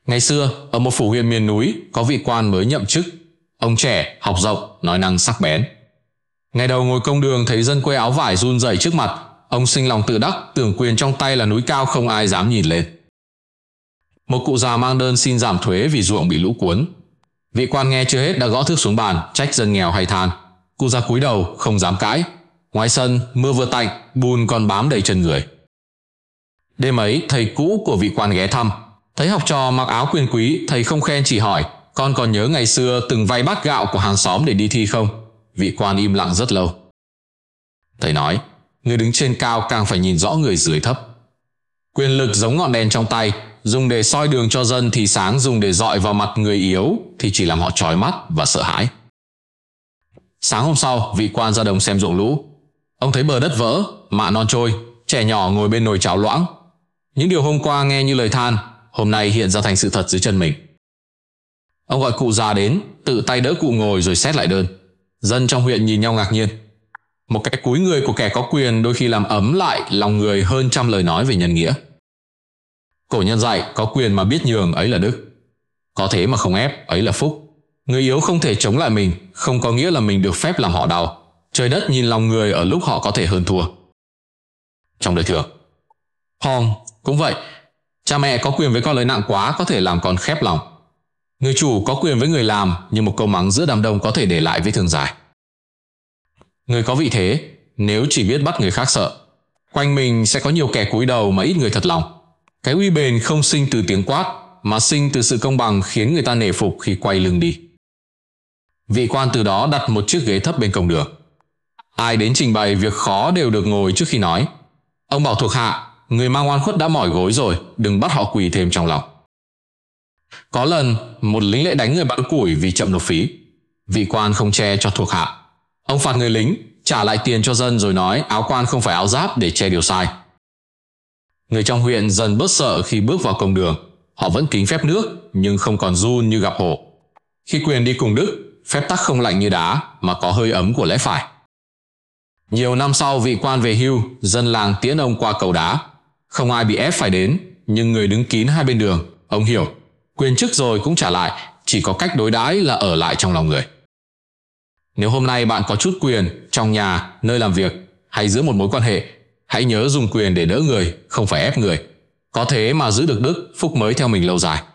Ngày xưa, ở một phủ huyện miền núi, có vị quan mới nhậm chức. Ông trẻ, học rộng, nói năng sắc bén. Ngày đầu ngồi công đường thấy dân quê áo vải run rẩy trước mặt, ông sinh lòng tự đắc, tưởng quyền trong tay là núi cao không ai dám nhìn lên. Một cụ già mang đơn xin giảm thuế vì ruộng bị lũ cuốn. Vị quan nghe chưa hết đã gõ thước xuống bàn, trách dân nghèo hay than. Cụ già cúi đầu không dám cãi. Ngoài sân mưa vừa tạnh, bùn còn bám đầy chân người. Đêm ấy thầy cũ của vị quan ghé thăm, thấy học trò mặc áo quyền quý, thầy không khen chỉ hỏi: con còn nhớ ngày xưa từng vay bát gạo của hàng xóm để đi thi không? Vị quan im lặng rất lâu. Thầy nói: người đứng trên cao càng phải nhìn rõ người dưới thấp. Quyền lực giống ngọn đèn trong tay, dùng để soi đường cho dân thì sáng, dùng để dọi vào mặt người yếu thì chỉ làm họ chói mắt và sợ hãi. Sáng hôm sau, vị quan ra đồng xem ruộng lũ. Ông thấy bờ đất vỡ, mạ non trôi, trẻ nhỏ ngồi bên nồi cháo loãng. Những điều hôm qua nghe như lời than, hôm nay hiện ra thành sự thật dưới chân mình. Ông gọi cụ già đến, tự tay đỡ cụ ngồi rồi xét lại đơn. Dân trong huyện nhìn nhau ngạc nhiên. Một cái cúi người của kẻ có quyền đôi khi làm ấm lại lòng người hơn trăm lời nói về nhân nghĩa. Cổ nhân dạy, có quyền mà biết nhường ấy là đức, có thế mà không ép ấy là phúc. Người yếu không thể chống lại mình, không có nghĩa là mình được phép làm họ đau. Trời đất nhìn lòng người ở lúc họ có thể hơn thua. Trong đời thường cũng vậy, cha mẹ có quyền với con lời nặng quá có thể làm con khép lòng. Người chủ có quyền với người làm, nhưng một câu mắng giữa đám đông có thể để lại vết thương dài. Người có vị thế, nếu chỉ biết bắt người khác sợ, quanh mình sẽ có nhiều kẻ cúi đầu mà ít người thật lòng. Cái uy bền không sinh từ tiếng quát, mà sinh từ sự công bằng khiến người ta nể phục khi quay lưng đi. Vị quan từ đó đặt một chiếc ghế thấp bên công đường. Ai đến trình bày việc khó đều được ngồi trước khi nói. Ông bảo thuộc hạ: người mang oan khuất đã mỏi gối rồi, đừng bắt họ quỳ thêm trong lòng. Có lần một lính lệ đánh người bán củi vì chậm nộp phí. Vị quan không che cho thuộc hạ. Ông phạt người lính, trả lại tiền cho dân rồi nói áo quan không phải áo giáp để che điều sai. Người trong huyện dần bớt sợ khi bước vào công đường. Họ vẫn kính phép nước, nhưng không còn run như gặp hổ. Khi quyền đi cùng đức, phép tắc không lạnh như đá, mà có hơi ấm của lẽ phải. Nhiều năm sau vị quan về hưu, dân làng tiễn ông qua cầu đá. Không ai bị ép phải đến, nhưng người đứng kín hai bên đường. Ông hiểu, quyền chức rồi cũng trả lại, chỉ có cách đối đãi là ở lại trong lòng người. Nếu hôm nay bạn có chút quyền trong nhà, nơi làm việc hay giữa một mối quan hệ, hãy nhớ dùng quyền để đỡ người, không phải ép người. Có thế mà giữ được đức, phúc mới theo mình lâu dài.